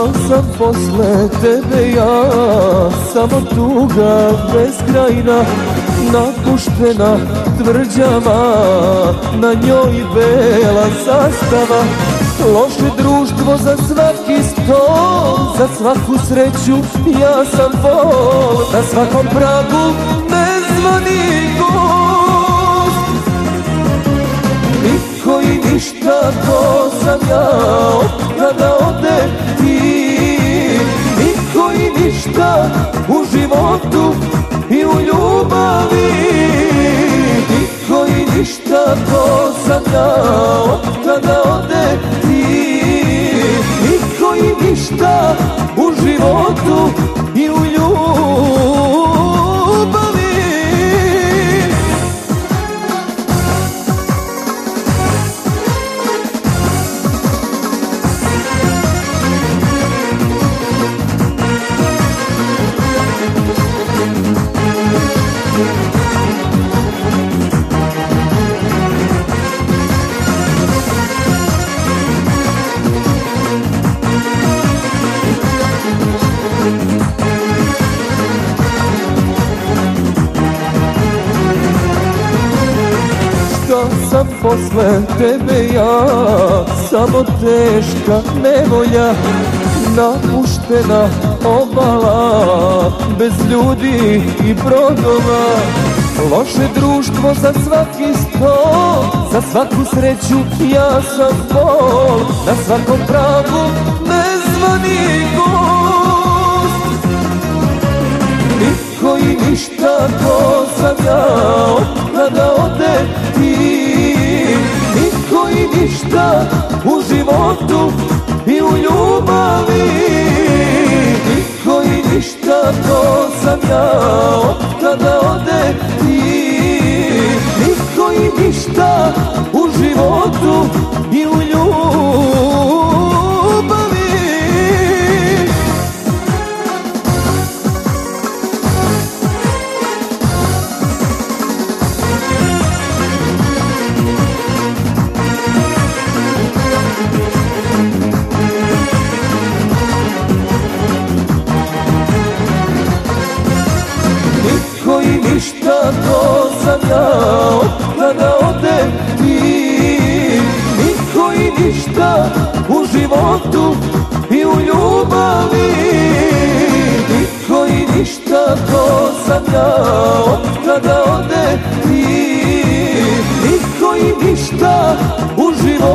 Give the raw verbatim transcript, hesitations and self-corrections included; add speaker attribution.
Speaker 1: Što sam posle tebe ja, samo tuga beskrajna, napuštena tvrđava, na njoj bela zastava. Loše društvo za svaki stol, za svaku sreću ja sam bol, na svakom pragu me zvoni gost. Niko i ništa, to sam ja, od kada ode ti. Niko i ništa u životu i u ljubavi. Niko i ništa, to sam ja, od kada ode ti. Niko i ništa u životu i u ljubavi. Što sam posle tebe ja, samo teška nevolja, napuštena obala, bez ljudi i brodova. Loše društvo za svaki stol, za svaku sreću ja sam bol, na svakom pragu me zvoni gost. Niko i ništa, to sam ja, od kada ode ti. Niko i ništa u životu i u ljubavi. Niko i ništa, to sam ja, od kada ode ti. Niko i ništa u životu i u ljubavi. Niko i ništa, to sam ja, od kada ode ti. Niko i ništa u životu i u ljubavi. Niko i ništa, to sam ja, od kada ode ti. Niko i ništa u životu